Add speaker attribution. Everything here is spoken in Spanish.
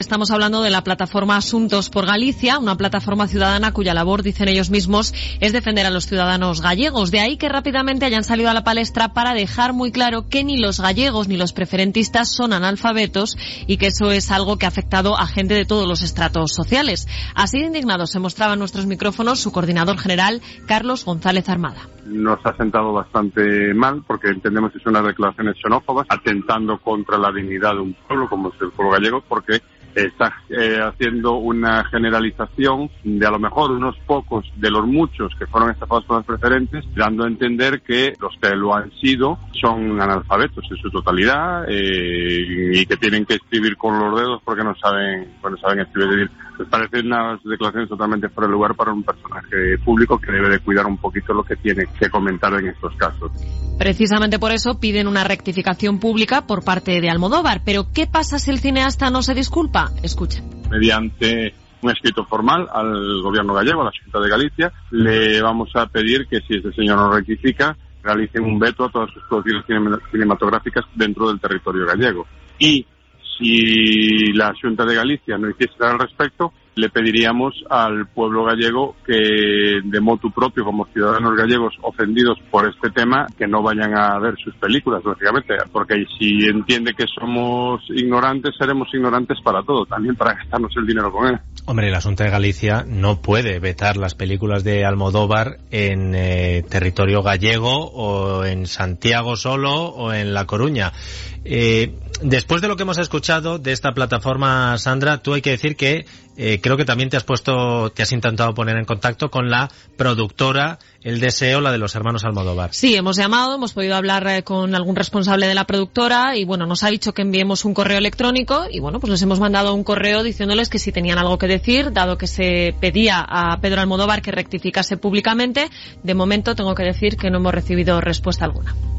Speaker 1: estamos hablando de la plataforma Asuntos por Galicia, una plataforma ciudadana cuya labor, dicen ellos mismos, es defender a los ciudadanos gallegos. De ahí que rápidamente hayan salido a la palestra para dejar muy claro que ni los gallegos ni los preferentistas son analfabetos y que eso es algo que ha afectado a gente de todos los estratos sociales. Así de indignados se mostraba en nuestros micrófonos su coordinador general, Carlos González Armada.
Speaker 2: Nos ha sentado bastante mal porque entendemos que son unas declaraciones xenófobas, atentando contra la dignidad de un pueblo como es el pueblo gallego, porque está haciendo una generalización de a lo mejor unos pocos de los muchos que fueron estafados por las preferentes, dando a entender que los que lo han sido son analfabetos en su totalidad y que tienen que escribir con los dedos porque no saben escribir. Es decir, me parecen unas declaraciones totalmente fuera de lugar para un personaje público que debe de cuidar un poquito lo que tiene que comentar en estos casos.
Speaker 1: Precisamente por eso piden una rectificación pública por parte de Almodóvar. Pero ¿qué pasa si el cineasta no se disculpa? Escuchen.
Speaker 2: Mediante un escrito formal al gobierno gallego, a la Xunta de Galicia, le vamos a pedir que si ese señor no rectifica, realicen un veto a todas sus producciones cinematográficas dentro del territorio gallego. Y si la Xunta de Galicia no hiciese nada al respecto, le pediríamos al pueblo gallego que, de motu propio, como ciudadanos gallegos ofendidos por este tema, que no vayan a ver sus películas, lógicamente, porque si entiende que somos ignorantes, seremos ignorantes para todo, también para gastarnos el dinero con él.
Speaker 3: Hombre, la Xunta de Galicia no puede vetar las películas de Almodóvar en territorio gallego o en Santiago solo o en La Coruña. Después de lo que hemos escuchado de esta plataforma, Sandra, tú hay que decir que creo que también te has intentado poner en contacto con la productora El Deseo, la de los hermanos Almodóvar.
Speaker 1: Sí, hemos llamado, hemos podido hablar con algún responsable de la productora y bueno, nos ha dicho que enviemos un correo electrónico y bueno, pues les hemos mandado un correo diciéndoles que si tenían algo que decir, dado que se pedía a Pedro Almodóvar que rectificase públicamente. De momento tengo que decir que no hemos recibido respuesta alguna.